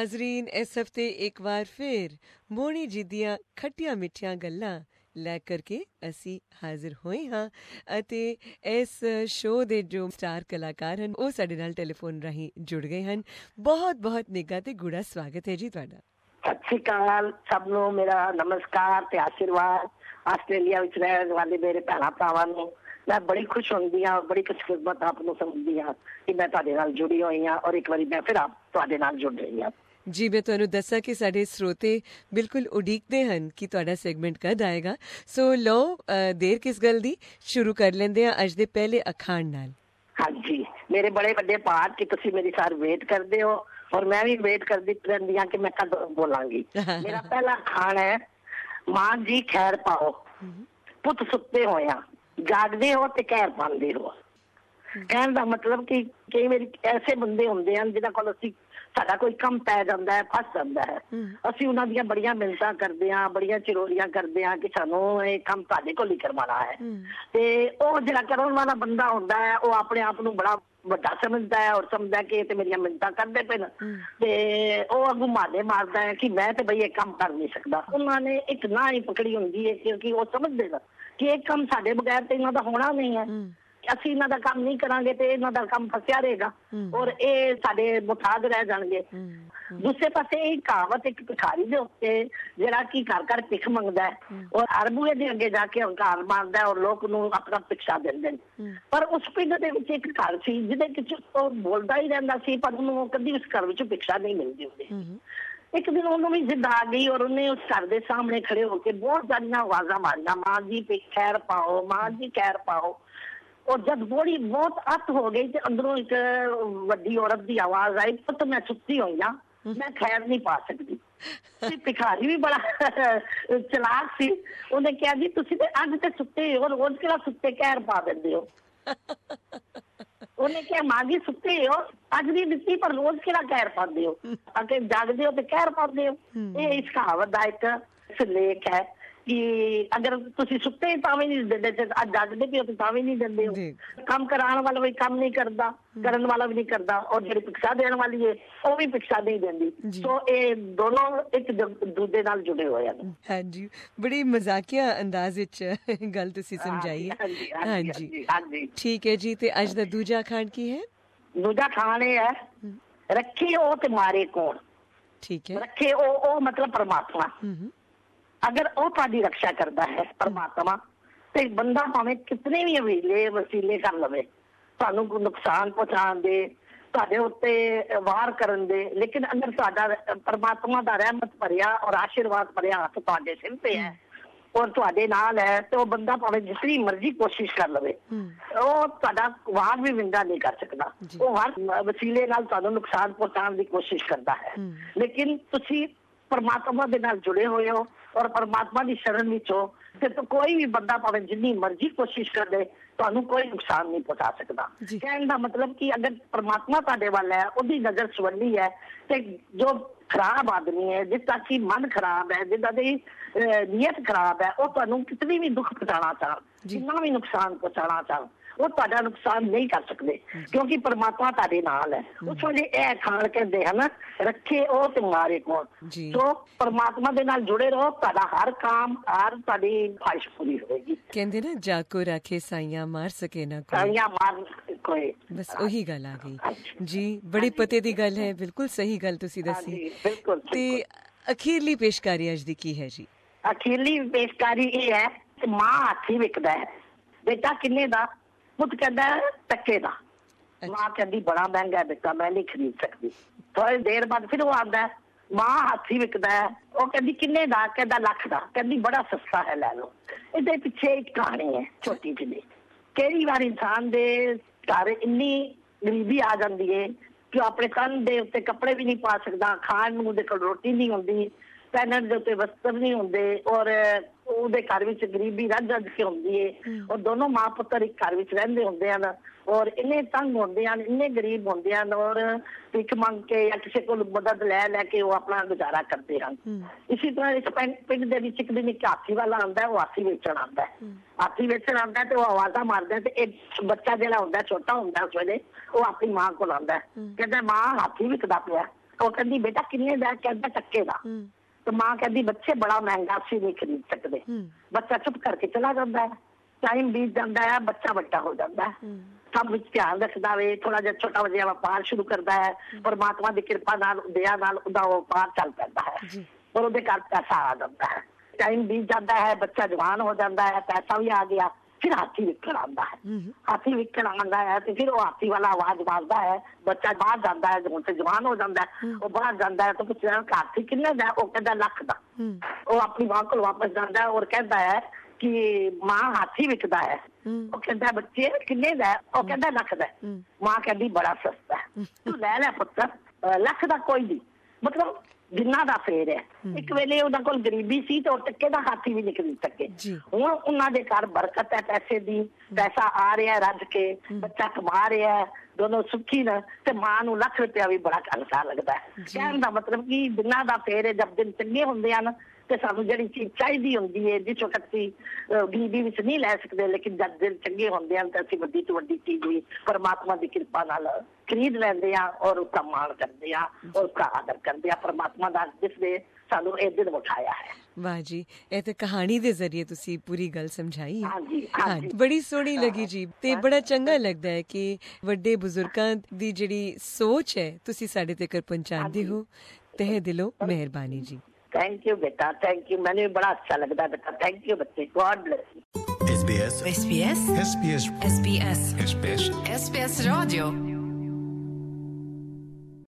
नाजरीन इस हफ्ते एक बार फिर मोहनी जी ਦੀਆਂ ਖੱਟੀਆਂ ਮਿੱਠੀਆਂ ਗੱਲਾਂ ਲੈ ਕਰਕੇ ਅਸੀਂ ਹਾਜ਼ਰ ਹੋਏ ਹਾਂ ਅਤੇ ਇਸ ਸ਼ੋਅ ਦੇ ਜੋ ਸਟਾਰ ਕਲਾਕਾਰ ਹਨ ਉਹ ਸਾਡੇ ਨਾਲ ਟੈਲੀਫੋਨ ਰਾਹੀਂ ਜੁੜ ਗਏ ਹਨ। ਬਹੁਤ ਬਹੁਤ ਨਿੱਘਾ ਤੇ ਗੂੜਾ ਸਵਾਗਤ ਹੈ ਜੀ ਤੁਹਾਡਾ। ਸਤਿ ਸ਼੍ਰੀ ਅਕਾਲ ਸਭ ਨੂੰ, ਮੇਰਾ ਨਮਸਕਾਰ ਤੇ ਆਸ਼ੀਰਵਾਦ। ਆਸਟ੍ਰੇਲੀਆ ਵਿੱਚ ਰਹਿਣ ਵਾਲੇ ਮੇਰੇ ਭੈਣਾਂ ਭਰਾਵਾਂ ਨੂੰ ਮੈਂ ਬੜੀ ਖੁਸ਼ ਹੁੰਦੀ ਹਾਂ, ਬੜੀ ਖੁਸ਼ਕਿਸਮਤ ਆਪ ਨੂੰ ਸਮਝਦੀ ਹਾਂ ਕਿ ਮੈਂ ਤੁਹਾਡੇ ਨਾਲ ਜੁੜੀ ਹੋਈ ਹਾਂ ਔਰ ਇੱਕ ਵਾਰੀ ਮੈਂ ਫਿਰ ਆਪ ਤੁਹਾਡੇ ਨਾਲ ਜੁੜ ਰਹੀ ਹਾਂ। ਜੀ ਮੈਂ ਤੁਹਾਨੂੰ ਦੱਸਾਂ ਕਿ ਸਾਡੇ ਸਰੋਤੇ ਬਿਲਕੁਲ ਉਡੀਕਦੇ ਹਨ ਕਿ ਤੁਹਾਡਾ ਸੈਗਮੈਂਟ ਕਦ ਆਏਗਾ। ਸੋ ਲਓ ਦੇਰ ਕਿਸ ਗੱਲ ਦੀ, ਸ਼ੁਰੂ ਕਰ ਲੈਂਦੇ ਹਾਂ ਅੱਜ ਦੇ ਪਹਿਲੇ ਅਖਾਣ ਨਾਲ। ਹਾਂਜੀ, ਮੇਰੇ ਬੜੇ ਵੱਡੇ ਪਾਠ ਕਿ ਤੁਸੀਂ ਮੇਰੀ ਸਾਰ ਵੇਟ ਕਰਦੇ ਹੋ ਔਰ ਮੈਂ ਵੀ ਵੇਟ ਕਰਦੀ ਰਹਿੰਦੀ ਹਾਂ ਕਿ ਮੈਂ ਕਦੋਂ ਬੋਲਾਂਗੀ। ਮੇਰਾ ਪਹਿਲਾ ਅਖਾਣ ਹੈ, ਮਾਂ ਜੀ ਖੈਰ ਪਾਓ, ਪੁੱਤ ਸੁੱਤੇ ਹੋਇਆ ਜਾਗਦੇ ਹੋ ਤੇ ਕਹਿਰ ਪਾਉਂਦੇ ਹੋ। ਕਹਿਣ ਦਾ ਮਤਲਬ ਕਿ ਕਈ ਵਾਰੀ ਐਸੇ ਬੰਦੇ ਹੁੰਦੇ ਹਨ ਜਿਹਨਾਂ ਕੋਲ ਸਾਡਾ ਕੋਈ ਕੰਮ ਪੈ ਜਾਂਦਾ ਹੈ, ਫਸ ਜਾਂਦਾ ਹੈ, ਅਸੀਂ ਉਹਨਾਂ ਦੀਆਂ ਬੜੀਆਂ ਮਿੰਨਤਾਂ ਕਰਦੇ ਹਾਂ, ਬੜੀਆਂ ਚਿਰੋਰੀਆਂ ਕਰਦੇ ਹਾਂ ਕਿ ਸਾਨੂੰ ਇਹ ਕੰਮ ਤੁਹਾਡੇ ਕੋਲ ਹੀ ਕਰਵਾਉਣਾ ਹੈ। ਤੇ ਉਹ ਜਿਹੜਾ ਕਰਨ ਵਾਲਾ ਬੰਦਾ ਹੁੰਦਾ ਹੈ ਉਹ ਆਪਣੇ ਆਪ ਨੂੰ ਬੜਾ ਵੱਡਾ ਸਮਝਦਾ ਹੈ ਔਰ ਸਮਝਦਾ ਕਿ ਇਹ ਤੇ ਮੇਰੀਆਂ ਮਿੰਨਤਾਂ ਕਰਦੇ ਪਏ ਤੇ ਉਹ ਅੱਗੋਂ ਮਾਰੇ ਮਾਰਦਾ ਹੈ ਕਿ ਮੈਂ ਤੇ ਬਈ ਇਹ ਕੰਮ ਕਰ ਨਹੀਂ ਸਕਦਾ। ਉਹਨਾਂ ਨੇ ਇੱਕ ਨਾ ਹੀ ਪਕੜੀ ਹੁੰਦੀ ਹੈ ਕਿਉਂਕਿ ਉਹ ਸਮਝਦੇ ਨਾ ਕਿ ਇਹ ਕੰਮ ਸਾਡੇ ਬਗੈਰ ਤੇ ਇਹਨਾਂ ਦਾ ਹੋਣਾ ਨਹੀਂ ਹੈ, ਅਸੀਂ ਇਹਨਾਂ ਦਾ ਕੰਮ ਨਹੀਂ ਕਰਾਂਗੇ ਤੇ ਇਹਨਾਂ ਦਾ ਕੰਮ ਫਸਿਆ ਰਹੇਗਾ ਔਰ ਇਹ ਸਾਡੇ ਮੁਤਾਜ ਰਹਿ ਜਾਣਗੇ। ਦੂਸਰੇ ਪਾਸੇ ਇਹ ਕਹਾਵਤ ਇੱਕ ਭਿਖਾਰੀ ਦੇ ਉੱਤੇ ਜਿਹੜਾ ਕਿ ਘਰ ਘਰ ਭਿੱਖ ਮੰਗਦਾ ਹੈ ਔਰ ਅਰਬੂਏ ਦੇ ਅੱਗੇ ਜਾ ਕੇ ਹੰਕਾਰ ਮਾਰਦਾ ਔਰ ਲੋਕ ਨੂੰ ਆਪਣਾ ਭਿਕਸ਼ਾ ਦਿੰਦੇ ਨੇ। ਪਰ ਉਸ ਪਿੰਡ ਦੇ ਵਿੱਚ ਇੱਕ ਘਰ ਸੀ ਜਿਹਦੇ ਵਿੱਚ ਉਹ ਬੋਲਦਾ ਹੀ ਰਹਿੰਦਾ ਸੀ ਪਰ ਉਹਨੂੰ ਕਦੀ ਉਸ ਘਰ ਵਿੱਚ ਭਿਕਸ਼ਾ ਨਹੀਂ ਮਿਲਦੀ ਹੁੰਦੀ। ਇੱਕ ਦਿਨ ਉਹਨੂੰ ਵੀ ਜ਼ਿੱਦ ਆ ਗਈ ਔਰ ਉਹਨੇ ਉਸ ਘਰ ਦੇ ਸਾਹਮਣੇ ਖੜੇ ਹੋ ਕੇ ਬਹੁਤ ਸਾਰੀਆਂ ਆਵਾਜ਼ਾਂ ਮਾਰੀਆਂ, ਮਾਂ ਜੀ ਖੈਰ ਪਾਓ, ਮਾਂ ਜੀ ਖੈਰ ਪਾਓ। ਔਰ ਜਦ ਬੋੜੀ ਬਹੁਤ ਅੱਤ ਹੋ ਗਈ ਤੇ ਅੰਦਰੋਂ ਇੱਕ ਵੱਡੀ ਔਰਤ ਦੀ ਆਵਾਜ਼ ਆਈ, ਪੁੱਤ ਮੈਂ ਸੁੱਤੀ ਹੋਈ ਹਾਂ, ਮੈਂ ਖੈਰ ਨਹੀਂ ਪਾ ਸਕਦੀ। ਤੇ ਭਿਖਾਰੀ ਵੀ ਬੜਾ ਚਲਾਕ ਸੀ, ਉਹਨੇ ਕਿਹਾ ਜੀ ਤੁਸੀਂ ਤੇ ਅੱਜ ਤੇ ਸੁੱਤੇ ਹੋ, ਰੋਜ਼ ਕਿਹੜਾ ਸੁੱਤੇ ਕਹਿਰ ਪਾ ਦਿੰਦੇ ਹੋ। ਉਹਨੇ ਕਿਹਾ ਮਾਂ ਜੀ ਸੁੱਤੇ ਹੋ, ਅੱਜ ਵੀ ਦਿੱਤੀ ਪਰ ਰੋਜ਼ ਕਿਹੜਾ ਕਹਿਰ ਪਾਉਂਦੇ ਹੋ, ਅਗੇ ਜਾਗਦੇ ਹੋ ਤੇ ਕਹਿਰ ਪਾਉਂਦੇ ਹੋ। ਇਹ ਇਸ ਕਹਾਵਤ ਦਾ ਇੱਕ ਸਿਰਲੇਖ ਹੈ ਕਿ ਅਗਰ ਤੁਸੀਂ ਸੁੱਤੇ ਤਾਂ ਵੀ ਨਹੀਂ ਦਿੰਦੇ ਤੇ ਅੱਜ ਜਾਗਦੇ ਪਏ ਹੋ ਤੇ ਤਾਂ ਵੀ ਨਹੀਂ ਦਿੰਦੇ ਹੋ। ਕੰਮ ਕਰਾਉਣ ਵਾਲਾ ਵੀ ਕੰਮ ਨਹੀਂ ਕਰਦਾ, ਕਰਨ ਵਾਲਾ ਵੀ ਨਹੀਂ ਕਰਦਾ ਔਰ ਜਿਹੜੀ ਭਿਕਸ਼ਾ ਦੇਣ ਵਾਲੀ ਹੈ ਉਹ ਵੀ ਭਿਕਸ਼ਾ ਨਹੀਂ ਦਿੰਦੀ। ਸੋ ਇਹ ਦੋਨੋਂ ਇੱਕ ਦੂਜੇ ਨਾਲ ਜੁੜੇ ਹੋਏ ਹਨ। ਹਾਂਜੀ, ਬੜੀ ਮਜ਼ਾਕੀਆ ਅੰਦਾਜ਼ ਵਿੱਚ ਗੱਲ ਤੁਸੀਂ ਸਮਝਾਈ ਹੈ। ਹਾਂਜੀ ਹਾਂਜੀ ਠੀਕ ਹੈ ਜੀ। ਤੇ ਅੱਜ ਦਾ ਦੂਜਾ ਅਖਾਣ ਕੀ ਹੈ? ਦੂਜਾ ਅਖਾਣ ਇਹ ਹੈ, ਰੱਖੇ ਉਹ ਤੇ ਮਾਰੇ ਕੌਣ। ਠੀਕ ਹੈ, ਰੱਖੇ ਉਹ ਮਤਲਬ ਪਰਮਾਤਮਾ। ਅਗਰ ਉਹ ਤੁਹਾਡੀ ਰਕਸ਼ਾ ਕਰਦਾ ਹੈ ਪਰਮਾਤਮਾ ਤੇ ਬੰਦਾ ਭਾਵੇਂ ਕਿਤਨੇ ਵੀ ਵਸੀਲੇ ਕਰ ਲਵੇ ਤੁਹਾਨੂੰ ਕੋਈ ਨੁਕਸਾਨ ਪਹੁੰਚਾਉਣ ਦੇ, ਤੁਹਾਡੇ ਉੱਤੇ ਵਾਰ ਕਰਨ ਦੇ, ਲੇਕਿਨ ਅਗਰ ਤੁਹਾਡਾ ਪਰਮਾਤਮਾ ਦਾ ਰਹਿਮਤ ਭਰਿਆ ਔਰ ਆਸ਼ੀਰਵਾਦ ਭਰਿਆ ਹੱਥ ਤੁਹਾਡੇ ਸਿਰ ਤੇ ਹੈ ਔਰ ਤੁਹਾਡੇ ਨਾਲ ਹੈ ਤੇ ਉਹ ਬੰਦਾ ਭਾਵੇਂ ਜਿਤਨੀ ਮਰਜ਼ੀ ਕੋਸ਼ਿਸ਼ ਕਰ ਲਵੇ ਉਹ ਤੁਹਾਡਾ ਵਾਰ ਵੀ ਵਿੰਦਾ ਨਹੀਂ ਕਰ ਸਕਦਾ। ਉਹ ਹਰ ਵਸੀਲੇ ਨਾਲ ਤੁਹਾਨੂੰ ਨੁਕਸਾਨ ਪਹੁੰਚਾਉਣ ਦੀ ਕੋਸ਼ਿਸ਼ ਕਰਦਾ ਹੈ, ਲੇਕਿਨ ਤੁਸੀਂ ਪਰਮਾਤਮਾ ਦੇ ਨਾਲ ਜੁੜੇ ਹੋਏ ਹੋ ਔਰ ਪਰਮਾਤਮਾ ਦੀ ਸ਼ਰਨ ਵਿੱਚ ਹੋ ਤੇ ਕੋਈ ਵੀ ਬੰਦਾ ਭਾਵੇਂ ਜਿੰਨੀ ਮਰਜ਼ੀ ਕੋਸ਼ਿਸ਼ ਕਰਦੇ ਤੁਹਾਨੂੰ ਕੋਈ ਨੁਕਸਾਨ ਨਹੀਂ ਪਹੁੰਚਾ ਸਕਦਾ। ਕਹਿਣ ਦਾ ਮਤਲਬ ਕਿ ਅਗਰ ਪਰਮਾਤਮਾ ਤੁਹਾਡੇ ਵੱਲ ਹੈ, ਉਹਦੀ ਨਜ਼ਰ ਸਵੱਲੀ ਹੈ ਤੇ ਜੋ ਖਰਾਬ ਆਦਮੀ ਹੈ, ਜਿਸਦਾ ਕਿ ਮਨ ਖਰਾਬ ਹੈ, ਜਿਸਦਾ ਦੀ ਨੀਅਤ ਖਰਾਬ ਹੈ, ਉਹ ਤੁਹਾਨੂੰ ਕਿਤਨੀ ਵੀ ਦੁੱਖ ਪਹੁੰਚਾਉਣਾ ਚਾਹਣ, ਜਿੰਨਾ ਵੀ ਨੁਕਸਾਨ ਪਹੁੰਚਾਉਣਾ ਚਾਹਣ, ਉਹ ਤੁਹਾਡਾ ਨੁਕਸਾਨ ਨਹੀਂ ਕਰ ਸਕਦੇ ਕਿਉਂਕਿ ਪਰਮਾਤਮਾ ਤੁਹਾਡੇ ਨਾਲ ਹੈ। ਉਸ ਵੇਲੇ ਇਹ ਅਖਾਣ ਕਹਿੰਦੇ ਹਨ, ਰੱਖੇ ਉਹ ਤੇ ਮਾਰੇ ਕੌਣ। ਸੋ ਪਰਮਾਤਮਾ ਦੇ ਨਾਲ ਜੁੜੇ ਰਹੋ, ਤੁਹਾਡਾ ਹਰ ਕੰਮ, ਹਰ ਤੁਹਾਡੀ ਖੁਆਇਸ਼ ਪੂਰੀ ਹੋਵੇਗੀ। ਕਹਿੰਦੇ ਨਾ ਜਾਕੋ ਰਾਖੇ ਸਾਈਆਂ ਮਾਰ ਸਕੇ ਨਾ ਕੋਈ, ਸਾਈਆਂ ਮਾਰ ਕੋਈ, ਬਸ ਉਹੀ ਗੱਲ ਆ ਗਈ ਜੀ। ਬੜੀ ਪਤੇ ਦੀ ਗੱਲ ਹੈ, ਬਿਲਕੁਲ ਸਹੀ ਗੱਲ ਤੁਸੀਂ ਦੱਸੀ। ਤੇ ਅਖੀਰਲੀ ਪੇਸ਼ਕਾਰੀ ਅੱਜ ਦੀ ਕੀ ਹੈ ਜੀ? ਅਖੀਰਲੀ ਪੇਸ਼ਕਾਰੀ ਇਹ ਹੈ ਕਿ ਮਾਂ ਹੱਥੀ ਵਿਕਦਾ ਹੈ, ਬੇਟਾ ਕਿੰਨੇ ਦਾ? ਪੁੱਤ ਕਹਿੰਦਾ ਟੱਕੇ ਦਾ। ਮਾਂ ਕਹਿੰਦੀ ਬੜਾ ਮਹਿੰਗਾ ਹੈ ਬੇਟਾ, ਮੈਂ ਨਹੀਂ ਖਰੀਦ ਸਕਦੀ। ਥੋੜੀ ਦੇਰ ਬਾਅਦ ਫਿਰ ਉਹ ਆਉਂਦਾ, ਮਾਂ ਹਾਥੀ ਵਿਕਦਾ ਹੈ, ਉਹ ਕਹਿੰਦੀ ਕਿੰਨੇ ਦਾ? ਕਹਿੰਦਾ ਲੱਖ ਦਾ। ਕਹਿੰਦੀ ਬੜਾ ਸਸਤਾ ਹੈ, ਲੈ ਲਓ। ਇਹਦੇ ਪਿੱਛੇ ਇੱਕ ਕਹਾਣੀ ਹੈ ਛੋਟੀ ਜਿਹੀ। ਕਈ ਵਾਰ ਇਨਸਾਨ ਦੇ ਘਰ ਇੰਨੀ ਗਰੀਬੀ ਆ ਜਾਂਦੀ ਹੈ ਕਿ ਉਹ ਆਪਣੇ ਤਨ ਦੇ ਉੱਤੇ ਕੱਪੜੇ ਵੀ ਨਹੀਂ ਪਾ ਸਕਦਾ, ਖਾਣ ਨੂੰ ਉਹਦੇ ਕੋਲ ਰੋਟੀ ਨਹੀਂ ਹੁੰਦੀ, ਪਹਿਨਣ ਦੇ ਉੱਤੇ ਵਸਤਰ ਨਹੀਂ ਹੁੰਦੇ ਔਰ ਉਹਦੇ ਘਰ ਵਿੱਚ ਗਰੀਬੀ ਰੱਜ ਕੇ ਹੁੰਦੀ ਹੈ ਔਰ ਦੋਨੋਂ ਮਾਂ ਪੁੱਤਰ ਇੱਕ ਘਰ ਵਿੱਚ ਰਹਿੰਦੇ ਹੁੰਦੇ ਹਨ ਔਰ ਇੰਨੇ ਤੰਗ ਹੁੰਦੇ ਹਨ, ਇੰਨੇ ਗਰੀਬ ਹੁੰਦੇ ਹਨ ਔਰ ਭਿੱਖ ਮੰਗ ਕੇ ਜਾਂ ਕਿਸੇ ਕੋਲ ਮਦਦ ਲੈ ਕੇ ਉਹ ਆਪਣਾ ਗੁਜ਼ਾਰਾ ਕਰਦੇ ਹਨ। ਇਸੇ ਤਰ੍ਹਾਂ ਇਸ ਪਿੰਡ ਦੇ ਵਿੱਚ ਇੱਕ ਦਿਨ ਇੱਕ ਹਾਥੀ ਵਾਲਾ ਆਉਂਦਾ, ਉਹ ਹਾਥੀ ਵੇਚਣ ਆਉਂਦਾ। ਹਾਥੀ ਵੇਚਣ ਆਉਂਦਾ ਤੇ ਉਹ ਆਵਾਜ਼ਾਂ ਮਾਰਦਾ ਤੇ ਇਹ ਬੱਚਾ ਜਿਹੜਾ ਹੁੰਦਾ ਛੋਟਾ ਹੁੰਦਾ ਉਸ ਵੇਲੇ ਉਹ ਆਪਣੀ ਮਾਂ ਕੋਲ ਆਉਂਦਾ, ਕਹਿੰਦਾ ਮਾਂ ਹਾਥੀ ਵਿਕਦਾ ਪਿਆ। ਉਹ ਕਹਿੰਦੀ ਬੇਟਾ ਕਿੰਨੇ ਦਾ? ਕਹਿੰਦਾ ਟੱਕੇ ਦਾ। ਤੇ ਮਾਂ ਕਹਿੰਦੀ ਬੱਚੇ ਬੜਾ ਮਹਿੰਗਾ, ਅਸੀਂ ਨਹੀਂ ਖਰੀਦ ਸਕਦੇ। ਬੱਚਾ ਚੁੱਪ ਕਰਕੇ ਚਲਾ ਜਾਂਦਾ ਹੈ। ਟਾਈਮ ਬੀਤ ਜਾਂਦਾ ਹੈ, ਬੱਚਾ ਵੱਡਾ ਹੋ ਜਾਂਦਾ ਹੈ, ਸਭ ਵਿੱਚ ਧਿਆਨ ਰੱਖਦਾ ਵੇ। ਥੋੜਾ ਜਿਹਾ ਛੋਟਾ ਜਿਹਾ ਵਪਾਰ ਸ਼ੁਰੂ ਕਰਦਾ ਹੈ, ਪਰਮਾਤਮਾ ਦੀ ਕਿਰਪਾ ਨਾਲ, ਦਇਆ ਨਾਲ ਉਹਦਾ ਵਪਾਰ ਚੱਲ ਪੈਂਦਾ ਹੈ ਔਰ ਉਹਦੇ ਘਰ ਪੈਸਾ ਆ ਜਾਂਦਾ ਹੈ। ਟਾਈਮ ਬੀਤ ਜਾਂਦਾ ਹੈ, ਬੱਚਾ ਜਵਾਨ ਹੋ ਜਾਂਦਾ ਹੈ, ਪੈਸਾ ਵੀ ਆ ਗਿਆ। ਫਿਰ ਹਾਥੀ ਵਿਕਣ ਆਉਂਦਾ ਹੈ। ਹਾਥੀ ਵਿਕਣ ਆਉਂਦਾ ਹੈ ਤੇ ਫਿਰ ਉਹ ਹਾਥੀ ਵਾਲਾ ਆਵਾਜ਼ ਮਾਰਦਾ ਹੈ। ਬੱਚਾ ਬਾਹਰ ਜਾਂਦਾ ਹੈ, ਹੁਣ ਤੇ ਜਵਾਨ ਹੋ ਜਾਂਦਾ ਹੈ। ਉਹ ਬਾਹਰ ਜਾਂਦਾ ਹੈ ਤਾਂ ਪੁੱਛਦਾ ਹਾਥੀ ਕਿੰਨੇ ਦਾ? ਉਹ ਕਹਿੰਦਾ ਲੱਖ ਦਾ। ਉਹ ਆਪਣੀ ਮਾਂ ਕੋਲ ਵਾਪਸ ਜਾਂਦਾ ਔਰ ਕਹਿੰਦਾ ਹੈ ਕਿ ਮਾਂ ਹਾਥੀ ਵਿਕਦਾ ਹੈ। ਉਹ ਕਹਿੰਦਾ ਬੱਚੇ ਕਿੰਨੇ ਦਾ? ਉਹ ਕਹਿੰਦਾ ਲੱਖ ਦਾ। ਮਾਂ ਕਹਿੰਦੀ ਬੜਾ ਸਸਤਾ ਹੈ, ਤੂੰ ਲੈ ਲੈ ਪੁੱਤਰ, ਲੱਖ ਦਾ ਕੋਈ ਨਹੀਂ। ਮਤਲਬ ਜਿੰਨਾ ਦਾ ਫੇਰ ਹੈ। ਇੱਕ ਵੇਲੇ ਉਹਨਾਂ ਕੋਲ ਗਰੀਬੀ ਸੀ ਤੇ ਉਹ ਟੱਕੇ ਦਾ ਹਾਥੀ ਵੀ ਨਹੀਂ ਖਰੀਦ ਸਕੇ। ਹੁਣ ਉਹਨਾਂ ਦੇ ਘਰ ਬਰਕਤ ਹੈ ਪੈਸੇ ਦੀ, ਪੈਸਾ ਆ ਰਿਹਾ ਰੱਜ ਕੇ, ਬੱਚਾ ਕਮਾ ਰਿਹਾ, ਦੋਨੋਂ ਸੁਖੀ ਨੇ। ਤੇ ਮਾਂ ਨੂੰ ਲੱਖ ਰੁਪਇਆ ਵੀ ਬੜਾ ਹਲਕਾ ਲੱਗਦਾ ਹੈ। ਕਹਿਣ ਦਾ ਮਤਲਬ ਕਿ ਦਿਨਾਂ ਦਾ ਫੇਰ ਹੈ। ਜਦ ਦਿਨ ਚੰਗੇ ਹੁੰਦੇ ਹਨ ਤੇ ਸਾਨੂੰ ਜਿਹੜੀ ਚੀਜ਼ ਚਾਹੀਦੀ ਹੁੰਦੀ ਹੈ, ਜਿਸ ਵਕਤ ਅਸੀਂ ਗਰੀਬੀ ਵਿੱਚ ਨਹੀਂ ਲੈ ਸਕਦੇ, ਲੇਕਿਨ ਜਦ ਦਿਨ ਚੰਗੇ ਹੁੰਦੇ ਹਨ ਤਾਂ ਅਸੀਂ ਵੱਡੀ ਤੋਂ ਵੱਡੀ ਚੀਜ਼ ਵੀ ਪਰਮਾਤਮਾ ਦੀ ਕਿਰਪਾ ਨਾਲ ਖਰੀਦ ਲੈਂਦੇ ਹਾਂ ਔਰ ਉਸਦਾ ਮਾਣ ਕਰਦੇ ਹਾਂ ਔਰ ਉਸਦਾ ਆਦਰ ਕਰਦੇ ਹਾਂ। ਪਰਮਾਤਮਾ ਦਾ ਜਿਸ ਨੇ ਸਾਨੂੰ ਇਹ ਦਿਨ ਉਠਾਇਆ ਹੈ। ਵਾਹ ਜੀ, ਇਹ ਤੇ ਕਹਾਣੀ ਦੇ ਜ਼ਰੀਏ ਤੁਸੀਂ ਪੂਰੀ ਗੱਲ ਸਮਝਾਈ। ਹਾਂਜੀ, ਬੜੀ ਸੋਹਣੀ ਲੱਗੀ ਜੀ। ਤੇ ਬੜਾ ਚੰਗਾ ਲੱਗਦਾ ਹੈ ਕਿ ਵੱਡੇ ਬਜ਼ੁਰਗਾਂ ਦੀ ਜਿਹੜੀ ਸੋਚ ਹੈ ਤੁਸੀਂ ਸਾਡੇ ਤੱਕ ਪਹੁੰਚਾਉਂਦੇ ਹੋ। ਤਹਿ ਦਿਲੋਂ ਮਿਹਰਬਾਨੀ ਜੀ। थैंक यू बेटा, थैंक यू। मैंने भी बड़ा अच्छा लगता है बेटा। थैंक यू बच्चे। God bless you. SBS Radio।